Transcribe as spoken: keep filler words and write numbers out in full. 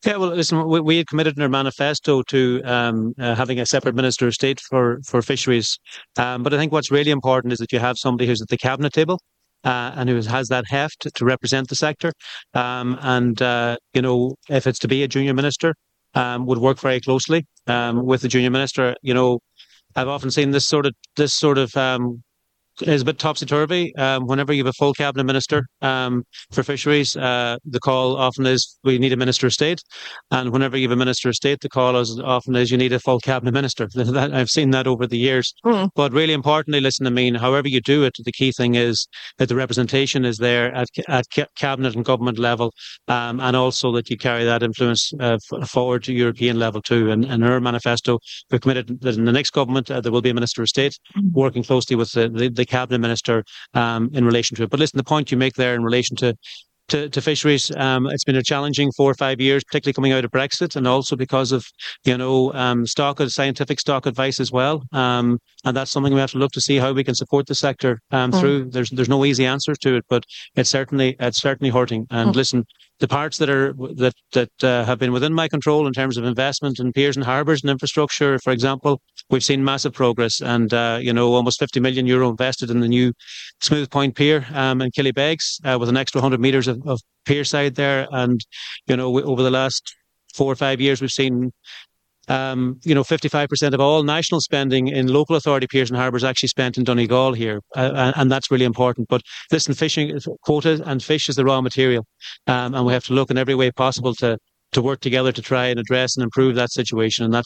Yeah, well, listen, we, we had committed in our manifesto to um, uh, having a separate Minister of State for, for fisheries. Um, but I think what's really important is that you have somebody who's at the cabinet table uh, and who has that heft to represent the sector. Um, and, uh, you know, if it's to be a junior minister, um, would work very closely um, with the junior minister. You know, I've often seen this sort of this sort of um, is a bit topsy turvy. Um, whenever you have a full cabinet minister um, for fisheries, uh, the call often is we need a minister of state, and whenever you have a minister of state, the call is often is you need a full cabinet minister. That, I've seen that over the years. Mm. But really importantly, listen, I mean, however you do it, the key thing is that the representation is there at at cabinet and government level, um, and also that you carry that influence uh, forward to European level too. And in our manifesto, we're committed that in the next government uh, there will be a minister of state working closely with the, the, the cabinet minister um, in relation to it. But listen, the point you make there in relation to to, to fisheries, um, it's been a challenging four or five years, particularly coming out of Brexit, and also because of you know um, stock scientific stock advice as well. Um, and that's something we have to look to see how we can support the sector um, mm. through. There's there's no easy answers to it, but it's certainly it's certainly hurting. And mm. listen, the parts that are that that uh, have been within my control in terms of investment in piers and harbours and infrastructure, for example, we've seen massive progress, and uh, you know almost fifty million euro invested in the new Smooth Point Pier um, in Killybegs uh, with an extra one hundred metres of, of pier side there. And you know over the last four or five years, we've seen um, you know fifty-five percent of all national spending in local authority piers and harbours actually spent in Donegal here, uh, and that's really important. But listen, fishing quota and fish is the raw material, um, and we have to look in every way possible to to work together to try and address and improve that situation. And that